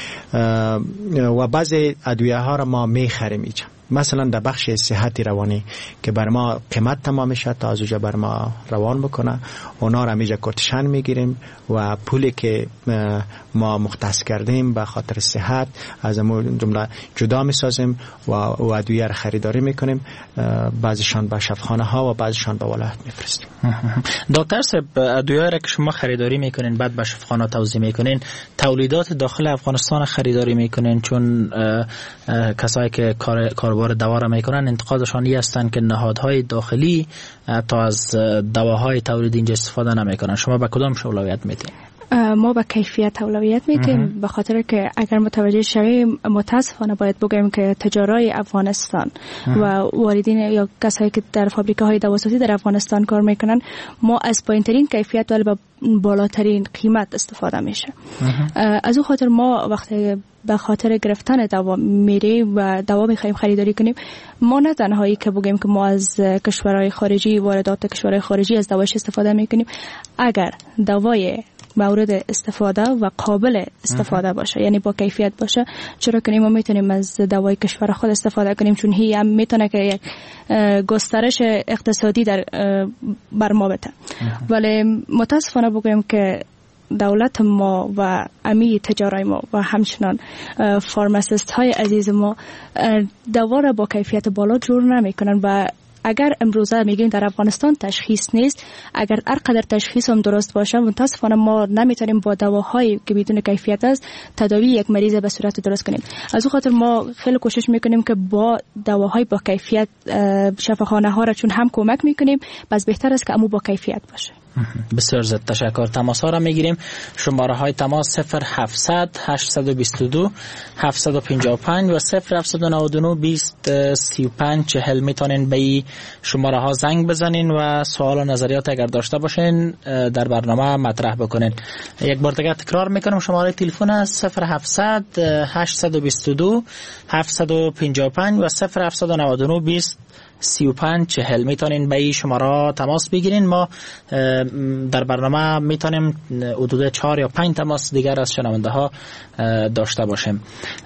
و بعضی ادویه ها را ما میخریم اینجا. مثلا در بخش صحت روانی که بر ما قیمت تمام میشه تا از اونجا بر ما روان بکنه، اونا را میجا کورتیشن میگیریم و پولی که ما مختص کردیم به خاطر صحت از امون جمله جدا میسازیم و ادویه را خریداری میکنیم. بعضیشان به شفاخانه ها و بعضیشان به ولایت میفرستیم. دکتر صاحب، ادویه را که شما خریداری میکنین بعد به شفاخانه توزیع میکنین، تولیدات داخل افغانستان خریداری میکنین؟ چون کسایی که کار کاربار دوا را میکنن انتقادشان این هستند که نهادهای داخلی تا از دواهای تولید اینجا استفاده نمیکنن. شما به کدام اولویت میدین؟ ما به کیفیت اولویت میدیم، به خاطر که اگر متوجه شویم متاسفانه باید بگیم که تجارای افغانستان و واردین یا کسایی که در فابریکاهای دواسازی در افغانستان کار میکنن، ما از پایینترین کیفیت ولی با بالاترین قیمت استفاده میشه. از اون خاطر ما وقتی به خاطر گرفتن دوا میریم و دوا میخوایم خریداری کنیم، ما نه تنهایی که بگیم که ما از کشورهای خارجی واردات کشورهای خارجی از دواش استفاده میکنیم، اگر دوای مورد استفاده و قابل استفاده باشه، یعنی با کیفیت باشه، چرا که ما میتونیم از دوای کشور خود استفاده کنیم، چون هی هم میتونه که یک گسترش اقتصادی در بر ما بده. ولی متاسفانه بگویم که دولت ما و امی تجارای ما و همچنان فارماسیست های عزیز ما دوا را با کیفیت بالا جور نمی کنن و اگر امروزه میگیم در افغانستان تشخیص نیست، اگر هر قدر تشخیص هم درست باشه، متاسفانه ما نمیتونیم با دواهایی که بدون کیفیت است تداوی یک مریض به صورت درست کنیم. از اون خاطر ما خیلی کوشش میکنیم که با دواهای با کیفیت شفاخانه ها را چون هم کمک میکنیم، پس بهتر است که امو با کیفیت باشه. بسیار زد تشکر. تماس ها را میگیریم. شماره های تماس صفر هفتصد هشتصد و بیست و دو هفتصد و پنجاه و پنج و صفر هفتصد و نود و نه بیست سی و پنج چهل. میتونین به این شماره ها زنگ بزنین و سوال و نظریات اگر داشته باشین در برنامه مطرح بکنین. یک بار دیگه تکرار میکنم، شماره تلفن است صفر هفتصد هشتصد و بیست و دو هفتصد و پنجاه و پنج و صفر هفتصد و نود و نه بیست سی و پنج چهل. میتونین به این شماره تماس بگیرین. ما در برنامه میتونیم حدود چهار یا پنج تماس دیگر از شنونده ها داشته باشیم.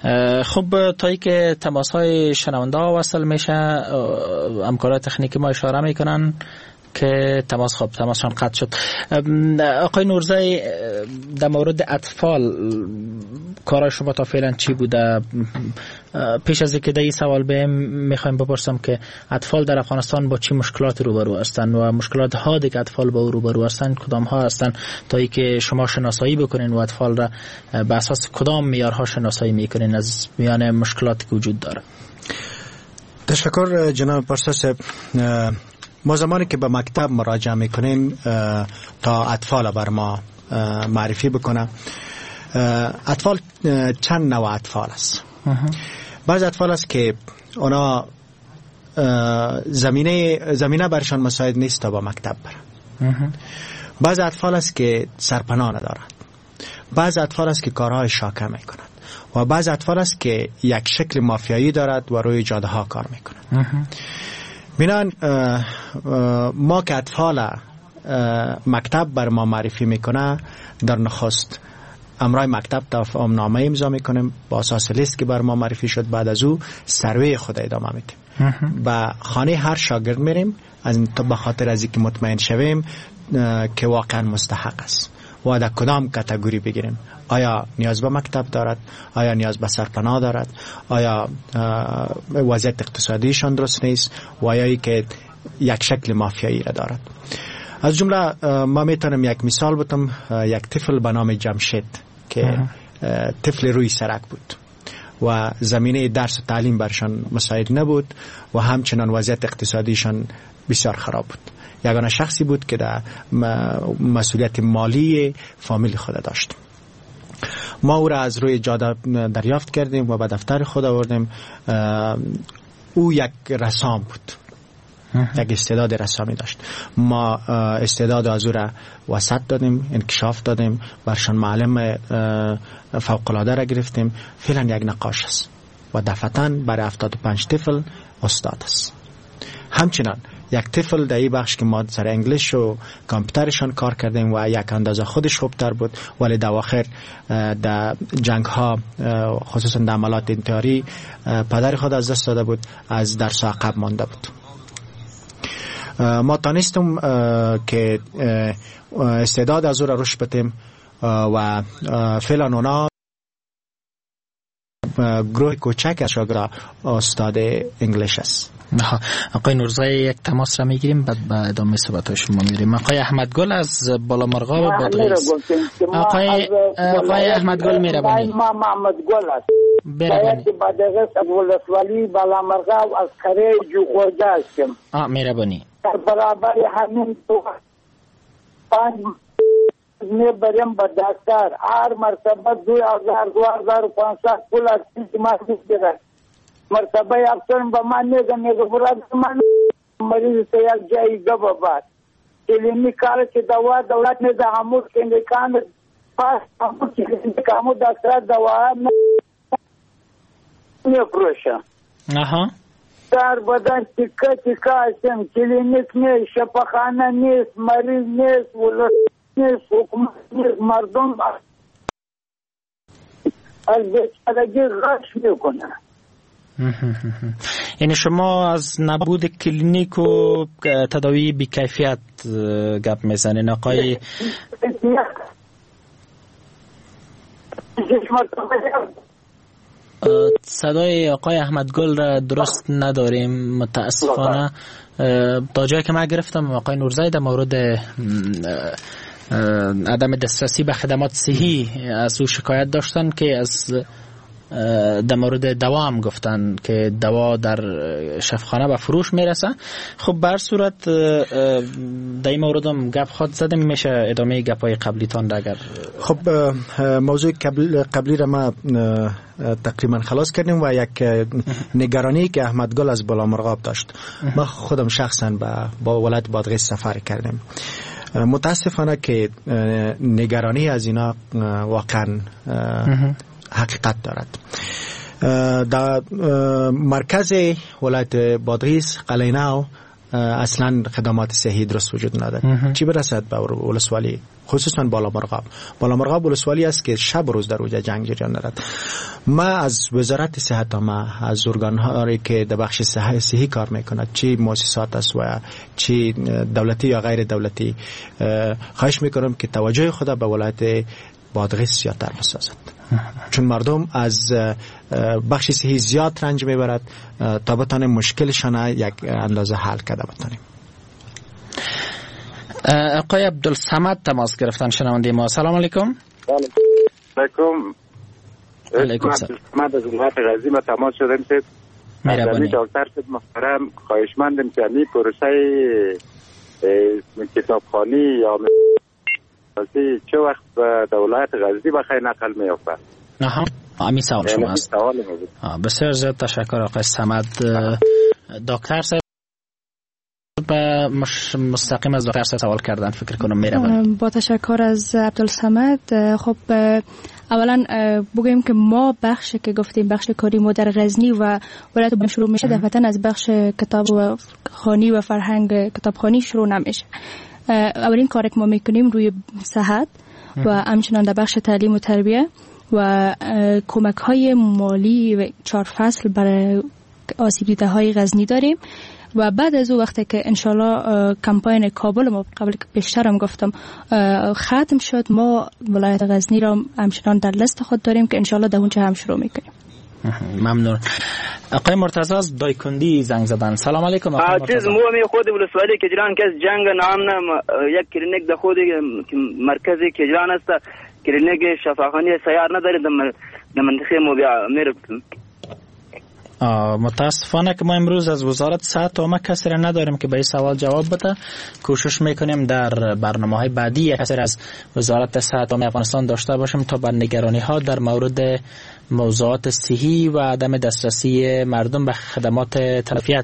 خب تا ای که تماس های شنونده ها وصل میشه، همکارای تکنیکی ما اشاره میکنن که تماس خب تماسشان قطع شد. آقای نورزی، در مورد اطفال کارای شما تا فعلا چی بوده؟ پیش از اینکه این سوال بهم میخوایم بپرسم که اطفال در افغانستان با چی مشکلات روبرو هستند و مشکلات ها که اطفال با او روبرو هستند کدام ها هستند، تا اینکه شما شناسایی بکنین و اطفال را به اساس کدام معیارها شناسایی میکنین از میان مشکلاتی که وجود داره؟ تشکر جناب پارسا صاحب. ما زمانی که به مکتب مراجعه میکنیم تا اطفال بر ما معرفی بکنه، اطفال چند نوع اطفال است. بعض اطفال است که اونا زمینه زمینه برشان مساعد نیست تا با مکتب برن بعض اطفال است که سرپناه ندارند، بعض اطفال است که کارهای شاکه میکنند و بعض اطفال است که یک شکل مافیایی دارد و روی جاده ها کار میکنند. بنان ما که اطفال مکتب بر ما معرفی میکنه، در نخست امرای مکتب تفاهمنامه امضا میکنیم با اساس لیست که بر ما معرفی شد. بعد از او سروی خود ادامه میدیم. با خانه هر شاگرد میریم از به خاطر از اینکه مطمئن شویم که واقعا مستحق است و در کدام کاتگوری بگیریم. آیا نیاز به مکتب دارد؟ آیا نیاز به سرپناه دارد؟ آیا وضعیت اقتصادیشان درست نیست؟ و آیا که یک شکل مافیایی را دارد؟ از جمله ما میتونم یک مثال بتم. یک طفل به نام جمشید که طفل روی سرک بود و زمینه درس و تعلیم برشان مساعد نبود و همچنان وضعیت اقتصادیشان بسیار خراب بود. یگانه شخصی بود که در مسئولیت مالی فامیل خود داشت. ما او را از روی جاده دریافت کردیم و به دفتر خود آوردیم. او یک رسام بود، یک استعداد رسامی داشت. ما استعداد از او را وسط دادیم، انکشاف دادیم، برشان معلم فوق‌العاده را گرفتیم. فعلا یک نقاش است و دفعتاً برای هفتاد و پنج طفل استاد است. همچنان یک طفل در این بخش که ما سر انگلیس و کامپیوترشان کار کردیم و یک اندازه خودش خوبتر بود، ولی در آخر در جنگ ها خصوصا در عملات انتحاری پدر خود از دست داده بود، از درس عقب مانده بود. ما تانستم که استعداد از او را رشد بدیم و فعلا اونا گروه کوچک از شاگرد استاد انگلیس است. آقای نورزای یک تماس را میگیریم، بعد به ادامه صحبت شما میریم. آقای احمد گل از بالامرغاب بادغیس. آقای آقای احمد گل میربانی. ما محمد گل است. بربانی. بادغیس از ولسوالی بالامرغاب از قریه جوخورده هستم. آ میربانی. در برابر همین تو پنج می بریم به دکتر هر مرتبه دو هزار دو هزار و پانصد پول از تیماسی گرد. مرتبه افترم به من میگه میگه براد من مریض تا یک جایی گه بباد کلینیک کار که دوا دولت میده همون کلینیکان پاس همون کلینیک همون دکتر دوا نمیفروشه. آها در بدن تیکه تیکه هستم. کلینیک نیست، شفاخانه نیست، مریض نیست، ولس نیست، حکومت نیست، مردم از بیچارگی غش میکنه. یعنی شما از نبود کلینیک و تداوی بیکیفیت گپ میزنین آقای؟ صدای آقای احمد گل را درست نداریم متاسفانه. تا جایی که من گرفتم آقای نورزای در مورد عدم دسترسی به خدمات صحی از او شکایت داشتن که از در مورد دوا هم گفتن که دوا در شفاخانه به فروش میرسه. خب بر صورت در این مورد هم گپ خود زدم، میشه ادامه گپای قبلی تان اگر. خب موضوع قبل قبلی را ما تقریبا خلاص کردیم و یک نگرانی که احمد گل از بالامرغاب داشت. ما خودم شخصا با ولایت بادغیس سفر کردیم. متاسفانه که نگرانی از اینا واقعا حقیقت دارد. در مرکز ولایت بادغیس قلعه‌نو اصلا خدمات صحی درست وجود ندارد. چی برسد به ولسوالی، خصوصا بالامرغاب. بالامرغاب ولسوالی است که شب و روز در اوجه جنگ جریان دارد. ما از وزارت صحت، ما از ارگان‌هایی که در بخش صحی کار میکند، چی مؤسسات است و چی دولتی یا غیر دولتی، خواهش میکنم که توجه خود به ولایت بادغیس زیادتر بسازد، چون مردم از بخش صحی زیاد رنج میبرد تا بتانیم مشکلشان یک اندازه حل کرده بتانیم. آقای عبدالصمد تماس گرفتن، شنونده ما. سلام علیکم. علیکم. علیکم سلام. من از ولایت غزنی ما تماس شدم که مهربانی دکتر صاحب محترم خواهشمندم که این پروسه کتابخوانی یا چه وقت به ولایت غزنی بخیر نقل می‌یافته؟ آها همین سوال شما است. بسیار زیاد تشکر آقای صمد. دکتر صاحب به مستقیم از دکتر سوال کردن فکر کنم میره. با تشکر از عبدالصمد. خب اولا بگویم که ما بخش که گفتیم بخش کاری ما در غزنی و ولایت شروع میشه دفعتا از بخش کتاب و خوانی و فرهنگ کتابخوانی شروع نمیشه. اولین کاری که ما میکنیم روی صحت و همچنان در بخش تعلیم و تربیه و کمک های مالی و چهار فصل برای آسیب دیده های غزنی داریم و بعد از او وقتی که انشالله کمپاین کابل ما قبل که بیشترم گفتم ختم شد، ما ولایت غزنی را همچنان در لیست خود داریم که انشالله در اونجا هم شروع میکنیم. ممنون. آقای مرتضی از دایکندی زنگ زدن. سلام علیکم آقای مرتضی. چیز مو می خود ولسوالی کجران کس جنگ نام نه یک کلینیک د خود مرکزی کجران است، کلینیک شفاخانه سیار نداره در منطقه مو میره. متاسفانه که ما امروز از وزارت صحت تا ما کسی را نداریم که به این سوال جواب بده. کوشش میکنیم در برنامه‌های بعدی کسی از وزارت صحت افغانستان داشته باشیم تا بر نگرانی ها در مورد موضوعات صحی و عدم دسترسی مردم به خدمات تلفیت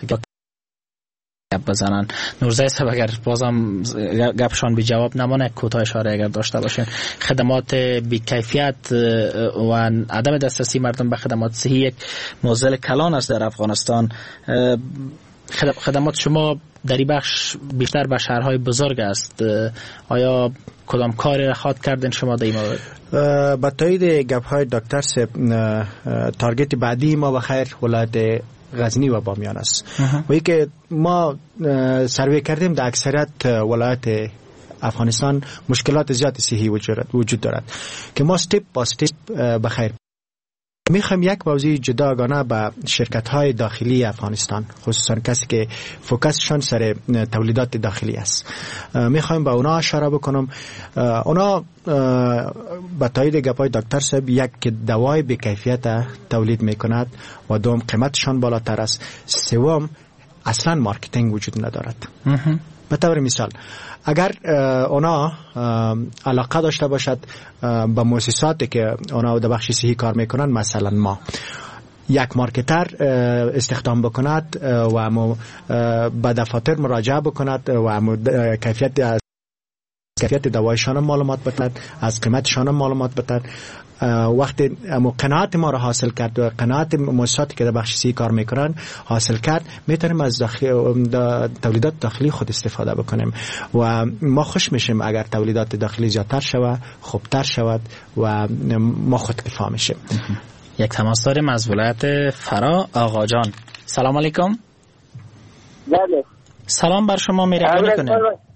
گپ بزنن. نورزای صاحب اگر بازم گپشان بی جواب نمانه کوتاه اشاره اگر داشته باشین. خدمات بی کیفیت و عدم دسترسی مردم به خدمات صحی یک موضوع کلان است در افغانستان. خدمات شما در این بخش بیشتر به شهرهای بزرگ است. آیا کدام کاری را خواد کردین شما در این مورد؟ با تایید گپ‌های دکتر صاحب، تارگت بعدی ما بخیر ولایت غزنی و بامیان است. و ای که ما سروی کردیم در اکثریت ولایت افغانستان مشکلات زیاد صحی وجود دارد که ما استپ با استپ بخیر میخوایم یک موضوع جداگانه به شرکت های داخلی افغانستان، خصوصا کسی که فوکسشان سر تولیدات داخلی است، میخوایم به اونا اشاره بکنم. اونا با تایید گپای دکتر صاحب یک دوای به کیفیت تولید میکند و دوم قیمتشان بالاتر است، سوم اصلا مارکتینگ وجود ندارد. به طور مثال اگر اونا علاقه داشته باشد به مؤسساتی که اونا در بخش صحی کار میکنن، مثلا ما یک مارکتر استخدام بکند و همو به دفاتر مراجعه بکند و همو کیفیت کیفیت دوایشان معلومات بتند، از قیمتشان معلومات بتند، وقتی قناعت ما را حاصل کرد و قناعت مؤسساتی که در بخش سی کار میکنن حاصل کرد، میتونیم از تولیدات داخلی خود استفاده بکنیم و ما خوش میشیم اگر تولیدات داخلی زیادتر شود، خوبتر شود و ما خود کفا میشیم. یک تماس داریم از ولایت فرا. آقا جان سلام علیکم. بله سلام بر شما، میرم کنیم.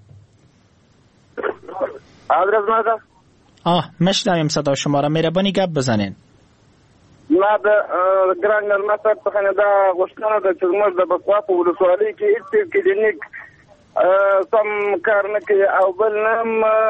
آدرس ماذا؟ آه مشنویم صدا شما را، مهربانی گپ بزنین. ما د ګران نرمه څخه دا غوښتنه ده چې موږ د بکوا په ولسوالۍ کې هیڅ کلینیک سم کار نه کوي او بل نم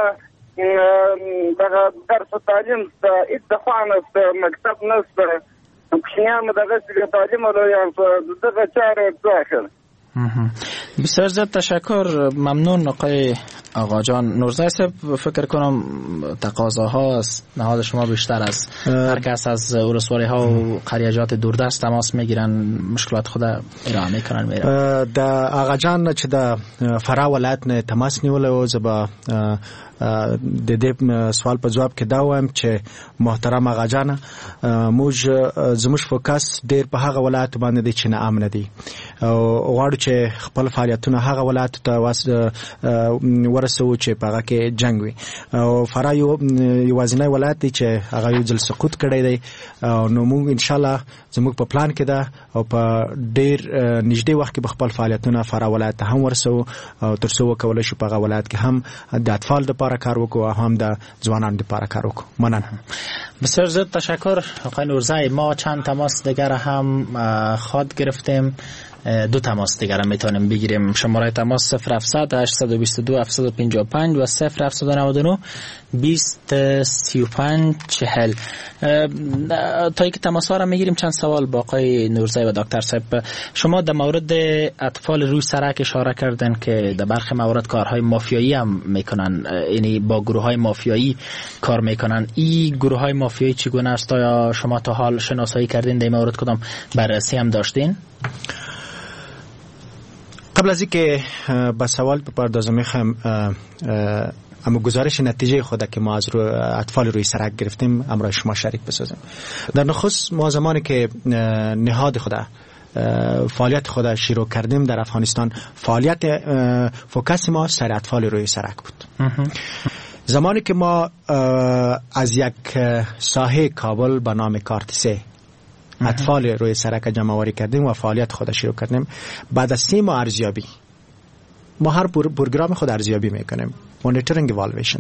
دغه درس تعلیم ته اتفاق نشته، مکتب نشته، کوچنیان دغه تعلیم لري دغه چاره ځاخل. بسیار زیاد تشکر، ممنون آقای آقا جان. نورزای صاحب فکر کنم تقاضاها از نهاد شما بیشتر است. هر کس از ولسوالی ها و قریجات دوردست تماس میگیرن، مشکلات خود ارائه میکنن. میرن د آقا جان چې د فرا ولایت نه تماس نیول او زبا د دې سوال په جواب کې دا وایم چې محترم آقا جان، موږ زموږ فوکس ډیر په هغه ولایت باندې دی چې نه امن دي او غواړو چې خپل فعالیتونه هغه ولایت ته ورسو چې په هغه کې جنگ وي. او فرا یو یوازینی ولایت دی چې هغه یو ځل سقوط کړی دی، نو موږ ان شاء الله زموږ په پلان کې ده او په ډیر نږدې وخت کې خپل فعالیتونه فرا ولایت ته هم ورسو او ترڅو وکولای شو په هغه ولایت کې هم د اطفال لپاره کار وکړو او هم د ځوانانو لپاره کار وکړو. مننه. بسیار زیاد تشکر آقای نورزای. ما چند تماس دیگر هم خواد گرفتیم، دو تماس دیگر هم میتونیم بگیریم. شماره تماس صفر هفتصد هشتصد و بیست و دو هفتصد و پنجاه و پنج و صفر هفتصد و نود و نه بیست سی و پنج چهل. تا اینکه تماس ها را میگیریم چند سوال با آقای نورزای و دکتر صاحب. شما در مورد اطفال روی سرک اشاره کردن که در برخی موارد کارهای مافیایی هم میکنن، یعنی با گروه های مافیایی کار میکنن. این گروه های مافیایی چگونه است؟ یا شما تا حال شناسایی کردین در این مورد؟ کدام بررسی هم داشتین؟ قبل از اینکه به سوال بپردازم میخوام اما گزارش نتیجه خود که ما از رو اطفال روی سرک گرفتیم امرای شما شریک بسازیم. در نخست ما زمانی که نهاد خود فعالیت خود شروع کردیم در افغانستان، فعالیت فوکس ما سر اطفال روی سرک بود. زمانی که ما از یک ساحه کابل به نام کارتسه اطفال روی سرک جمع آوری کردیم و فعالیت خود شروع کردیم، بعد از سه ماه ارزیابی، ما هر پروگرام خود ارزیابی میکنیم، مانیتورینگ اِوالویشن،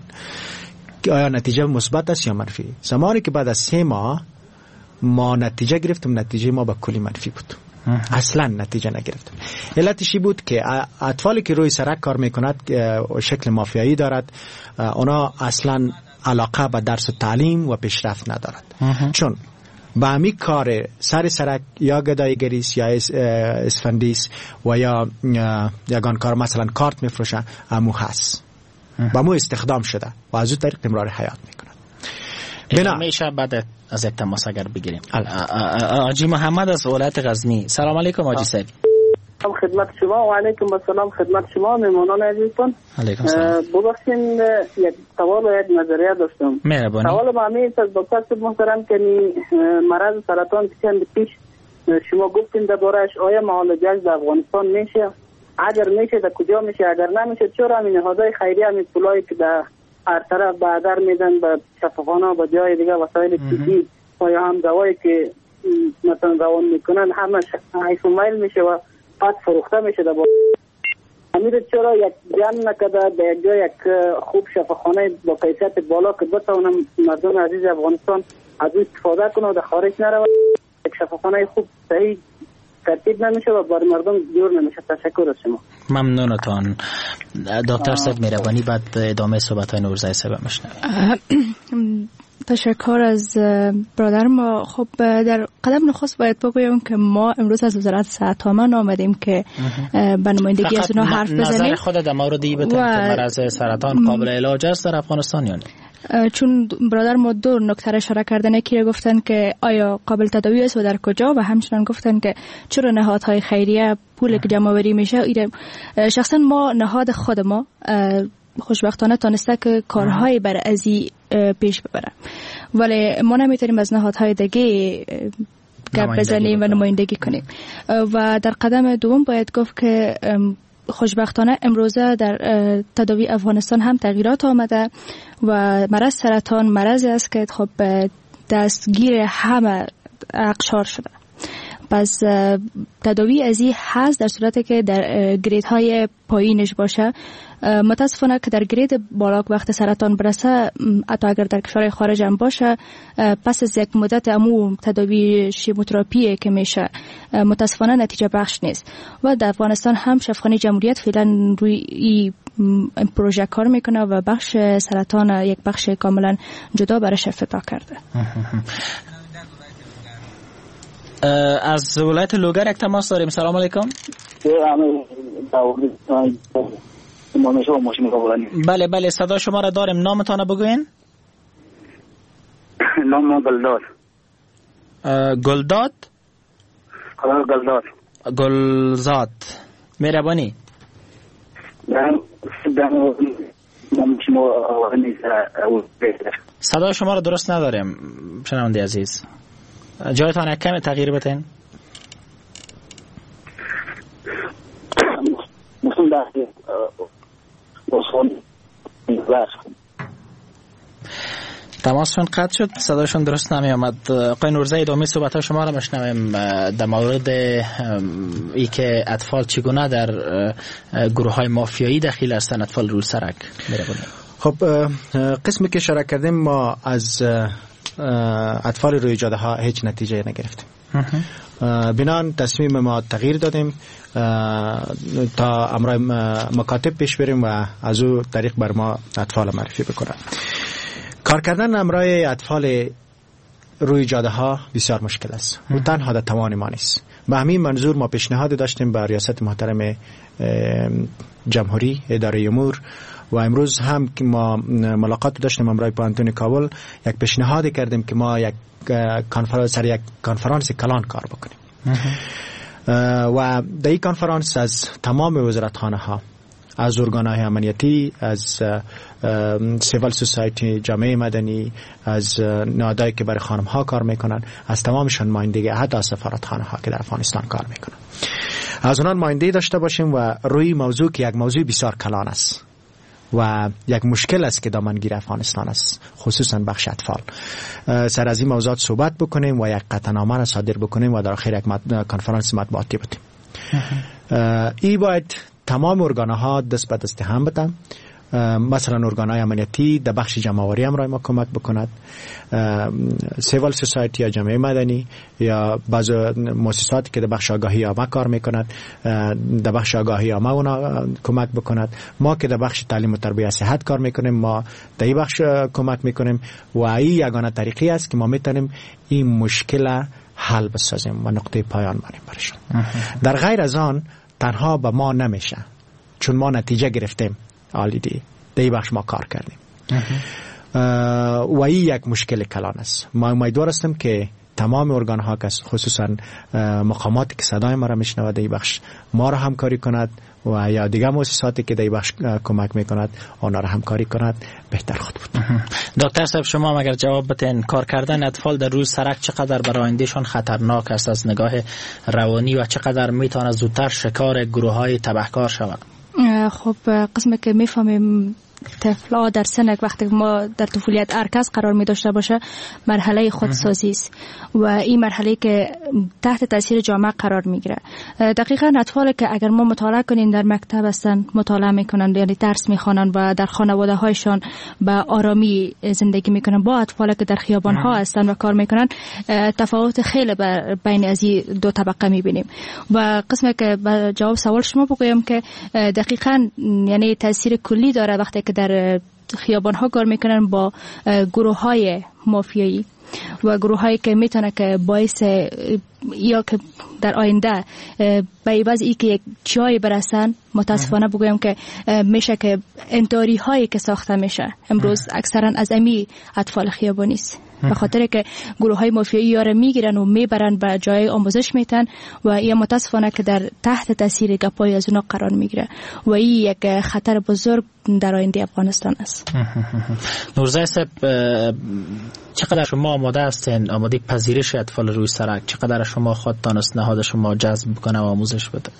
که آیا نتیجه مثبت است یا منفی. زمانی که بعد از سه ماه ما نتیجه گرفتیم، نتیجه ما به کلی منفی بود. اصلا نتیجه نگرفتیم. علتش بود که اطفالی که روی سرک کار میکند شکل مافیایی دارد، اونا اصلا علاقه به درس و تعلیم و پیشرفت ندارد. چون با همی کار سر سرک یا گدایگریست یا اسفندیست و یا یگان کار مثلا کارت میفروشن، امو هست با مو استخدام شده و از او طریق امرار حیات میکنن. بنا میشه بعد از یک تماس اگر بگیریم. آجی محمد از ولایت غزنی. سلام علیکم آجی صاحب. خدمت شما و علیکم السلام خدمت شما مهمانان عزیزتون. علیکم السلام. ببخشید یک سوال و یک نظریه داشتم. مهربانی. سوال ما همیشه از دکتر محترم که مرض سرطان چند پیش شما گفتین دربارش، آیا معالجه‌اش در افغانستان میشه؟ اگر میشه در کجا میشه؟ اگر نمیشه چرا همین نهادهای خیریه همین پولایی که در هر طرف به هدر میدن به شفاخانه و به جای دیگه وسایل طبی و یا هم دوایی که مثلا روان میکنن همش حیث میل میشه و پس فروخته میشه در امیر چرا یک جمع نکده در یک جای یک خوب شفاخانه با کیفیت بالا که بتونم مردم عزیز افغانستان از این استفاده کنه و در خارج نره، یک شفاخانه خوب صحیح ترتیب نمیشه و بر مردم جور نمیشه. تشکر از شما. ممنونتان دکتر صاحب مهربانی. بعد ادامه صحبت های نورزای صاحب میشنویم. تشکر از برادر ما. خب در قدم نخست باید بگویم که ما امروز از وزارت صحت عامه آمدیم که به نمایندگی از اونها حرف بزنیم. نظر خود در موردی بتیم و... که مرض سرطان قابل علاج است در افغانستان یا نه؟ چون برادر ما دو نکته اشاره کردن، یکی را گفتن که آیا قابل تداوی است و در کجا، و همچنان گفتن که چرا نهادهای خیریه پول که جمع آوری میشه. شخصا ما نهاد خود ما خوشبختانه تانسته که کارهای بر ازی پیش ببره، ولی ما نمیتونیم از نهادهای دیگه گپ بزنیم و نمایندگی کنیم. و در قدم دوم باید گفت که خوشبختانه امروزه در تداوی افغانستان هم تغییرات آمده و مرض سرطان مرضی است که خب دستگیر همه اقشار شده. پس تداوی ازی هست در صورتی که در گرید های پایینش باشه. متاسفانه که در گرید بالا وقت سرطان برسه، حتی اگر در کشور خارج هم باشه، پس از یک مدت امو تداوی شیموتراپی که میشه متاسفانه نتیجه بخش نیست. و در افغانستان هم شفاخانه جمهوریت فعلا روی این پروژه کار میکنه و بخش سرطان یک بخش کاملا جدا برش افتتاح کرده. از ولایت لوگر یک تماس داریم. سلام علیکم. بله بله صدا شما را داریم. نامتان بگوین. نام گلداد. گلداد گلداد گلزاد. مهربانی. صدا شما را درست نداریم شنونده عزیز. جایتان کمی تغییر بتین. تماسشون قطع شد، صداشون درست نمی آمد. آقای نورزی ادامه صحبت ها شما را میشنویم در مورد ای که اطفال چگونه در گروه های مافیایی داخل هستند، اطفال روی سرک. خب قسمی که اشاره کردیم ما از اطفال روی جاده ها هیچ نتیجه نگرفتیم. بنان تصمیم ما تغییر دادیم تا امرای مکاتب پیش بریم و از او طریق بر ما اطفال معرفی بکنن. کار کردن امرای اطفال روی جاده ها بسیار مشکل است و تنها در توان ما نیست. به همین منظور ما پیشنهاد داشتیم به ریاست محترم جمهوری اداره امور و امروز هم که ما ملاقات داشتیم امرای پانتون کابل، یک پیشنهاد کردیم که ما یک کنفرانس سر یک کنفرانس کلان کار بکنیم. و در این کنفرانس از تمام وزارتخانه ها، از ارگانهای امنیتی، از سیویل سوسایتی، جامعه مدنی، از نهادهایی که برای خانم ها کار میکنن، از تمامشان مایندگی، حتی از سفارتخانه ها که در افغانستان کار میکنن، از اونان مایندگی داشته باشیم و روی موضوع که یک موضوع بسیار کلان است و یک مشکل است که دامنگیر افغانستان است، خصوصا بخش اطفال، سر از این موضوعات صحبت بکنیم و یک قطعنامه را صادر بکنیم و در آخر یک کنفرانس مطبوعاتی بدیم. ای باید تمام ارگانها دست به دست هم بدن، مثلا ارگانهای امنیتی در بخش جمع‌آوری هم را ما کمک بکند، سیویل سوسایتی یا جامعه مدنی یا بعض مؤسساتی که در بخش آگاهی عامه کار میکند در بخش آگاهی عامه اونا کمک بکند، ما که در بخش تعلیم و تربیت صحت کار میکنیم ما در این بخش کمک میکنیم و این یگانه طریقی است که ما میتونیم این مشکل حل بسازیم و نقطه پایان بریم برشون. در غیر از آن تنها به ما نمیشه، چون ما نتیجه گرفتیم آلیدی در این بخش ما کار کردیم و این یک مشکل کلان است. ما امیدوار هستیم که تمام ارگان ها خصوصا مقاماتی که صدای ما را میشنود در این بخش ما را همکاری کند و یا دیگه مؤسساتی که در این بخش کمک میکند آنها را همکاری کند بهتر خود بود. دکتر صاحب شما اگر جواب بدین، کار کردن اطفال در روی سرک چقدر برای آیندهشان خطرناک است از نگاه روانی و چقدر میتونه زودتر شکار گروه های تبهکار شود؟ خب قسمی که میفهمیم طفلا در سن وقتی ما در طفولیت ارکز قرار می داشته باشه مرحله خودسازی است و این مرحله که تحت تاثیر جامعه قرار میگیره. دقیقاً اطفالی که اگر ما مطالعه کنیم در مکتب هستن، مطالعه میکنن، یعنی درس میخوانن و در خانواده هایشان به آرامی زندگی میکنن، با اطفالی که در خیابان ها هستن و کار میکنن تفاوت خیلی بین از این دو طبقه میبینیم. و قسمی که به جواب سوال شما بگویم که دقیقاً یعنی تاثیر کلی داره وقتی که در خیابان ها کار میکنن با گروه های مافیایی و گروه هایی که میتونه که باعث یا که در آینده به عوض ای که یک جایی برسن، متاسفانه بگویم که میشه که انتحاری هایی که ساخته میشه امروز اکثرا از امی اطفال خیابانی است، به خاطر که گروه های مافیایی یاره میگیرن و میبرن به جای آموزش میتن و این متاسفانه که در تحت تاثیر گپای از اونا قرار میگیره و این یک خطر بزرگ در آینده افغانستان است. نورزای صاحب چقدر شما آماده هستین، آماده پذیرش اطفال روی سرک، چقدر شما خودتان از نهاد شما جذب کنه و آموزش بده؟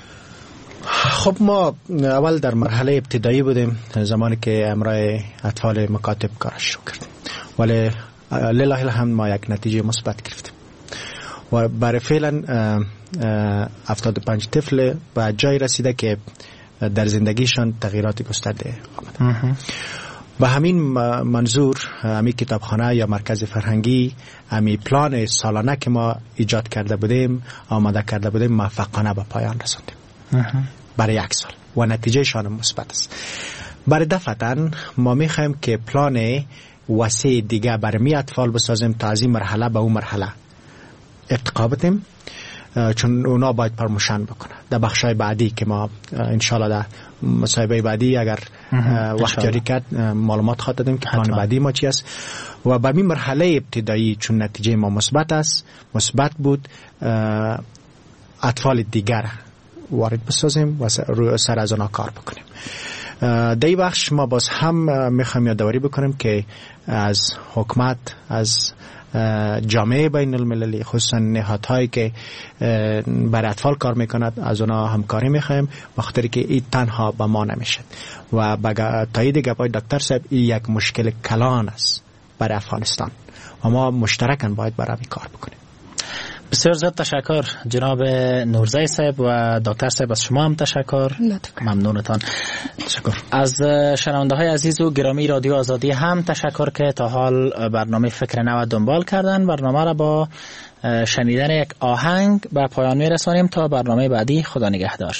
خب ما اول در مرحله ابتدایی بودیم زمانی که امرای اطفال مکاتب کارش شروع کردیم، ولی لله الحمد ما یک نتیجه مثبت گرفتیم و برای فعلا هفتاد و پنج طفل به جای رسیده که در زندگیشان تغییرات گسترده آمده. به همین منظور همین کتابخانه یا مرکز فرهنگی همین پلان سالانه که ما ایجاد کرده بودیم، آماده کرده بودیم، موفقانه به پایان رساندیم برای یک سال و نتیجه شان مثبت است. برای دفعتاً ما میخوایم که پلان وسیع دیگه برای می اطفال بسازیم تا از این مرحله به اون مرحله ارتقا بدیم، چون اونا باید پرموشن بکنه در بخشای بعدی که ما انشالله در مصاحبه بعدی اگر وقت جاری کرد معلومات خواهد دادیم که پلان بعدی ما چی است. و به این مرحله ابتدایی چون نتیجه ما مثبت است، مثبت بود، اطفال دیگر وارد بسازیم و سر از اونا کار بکنیم. در این بخش ما باز هم میخوایم یادآوری بکنیم که از حکومت، از جامعه بین المللی، خصوصا نهادهایی که برای اطفال کار میکند، از اونا همکاری میخوایم بخاطر که این تنها به ما نمیشه و با تایید گپای دکتر صاحب این یک مشکل کلان است برای افغانستان و ما مشترکاً باید برای کار بکنیم. بسیار زیاد تشکر جناب نورزای صاحب و دکتر صاحب، از شما هم تشکر. ممنونتان. تشکر از شنونده های عزیز و گرامی رادیو آزادی هم تشکر که تا حال برنامه فکر نو دنبال کردن. برنامه را با شنیدن یک آهنگ به پایان میرسانیم تا برنامه بعدی. خدا نگهدار.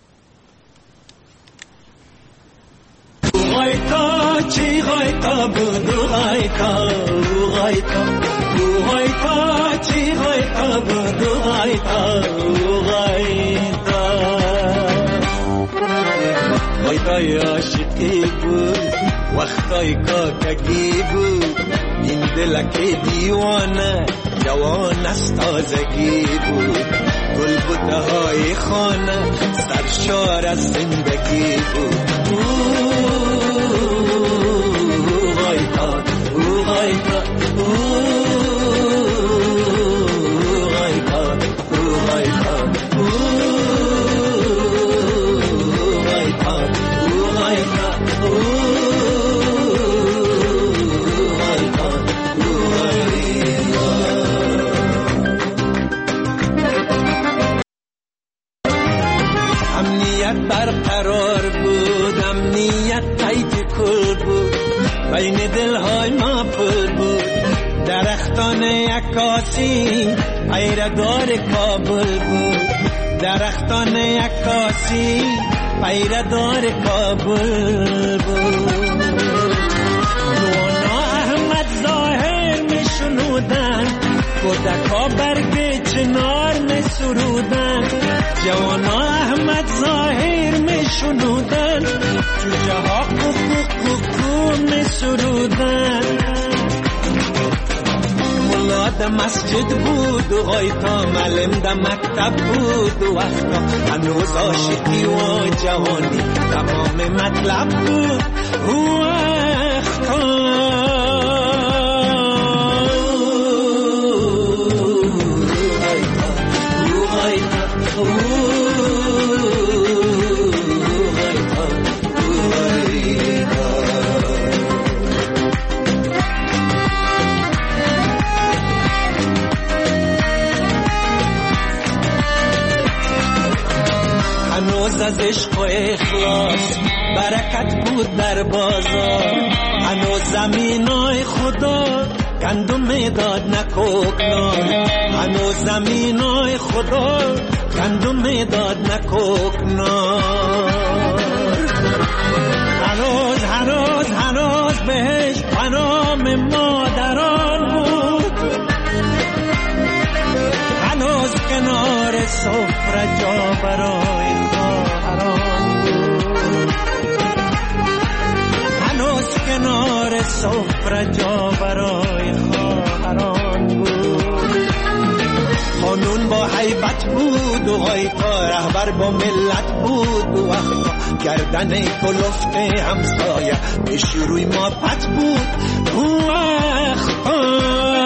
غایتا چی غایتا بودو غایتا غایتا غایتا چی غایتا بودو غایتا غایتا غایتای عاشقی بود وقتای کاکگی بود این دلک دیوانه جوان است تازگی بود گل بوته های خانه سرشار از زندگی بود. غایتا او غایتا او غایتا او غایتا او غایتا او غایتا او برقرار بود، امنیت قید کل بود، بین دلهای ما پر بود. درختان عکاسی پیردار کابل بود، درختان عکاسی پیردار کابل بود. نوانا احمد ظاهر می شنودن، کودکا برگ چنار می سرودن. جوانا احمد ظاهر می شنودن، جوجه ها کوکو کوکو می سرودن. ملا ده مسجد بود و غایتا، معلم ده مکتب بود و وقتا. هنوز عاشقی و جوانی تمام مطلب بود و وقتا. هنوز از عشق و اخلاص برکت بود در بازار. هنوز زمینای خدا گندم میداد نکوکنار. هنوز زمینای خدا گندم میداد نکوکنار. هنوز هنوز هنوز بهش پنام مادران بود. هنوز کنار سفره جا برای خواهران بود. هنوز کنار سفره جا برای خواهران بود. قانون با حیبت بود و غایتا، رهبر با ملت بود و وقتا. گردن کلفت همسایه پیش روی ما پت بود و وقتا.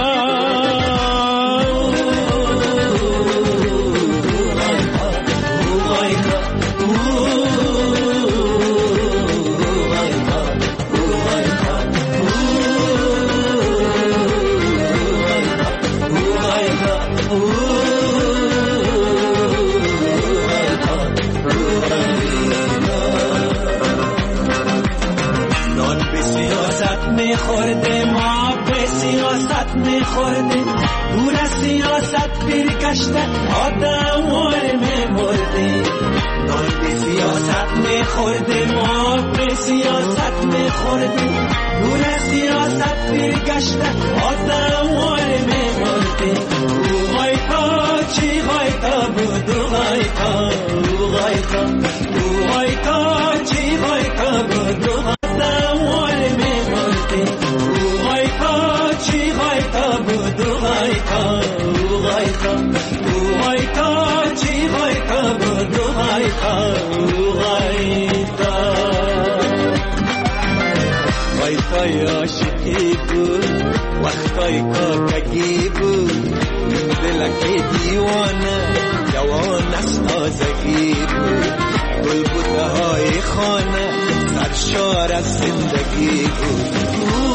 میخورده ما به سیاست میخورده، دور از سیاست پیر کشته آدم واره میمرده. نان به سیاست میخورده ما به سیاست میخورده، دور از سیاست پیر کشته آدم واره میمرده. او غایتا چی غایتا بود او غایتا او غایتا او غایتا چی غایتا بود او آدم واره میمرده. او غایتا چی غایتا بود او غایتا او غایتا او غایتا چی غایتا بود او غایتا او غایتا. غایتای عاشقی بود، وقتای کاکگی بود. دلک دیوانه جوان از تازگی بود. گل بوته های خانه سرشار از زندگی بود.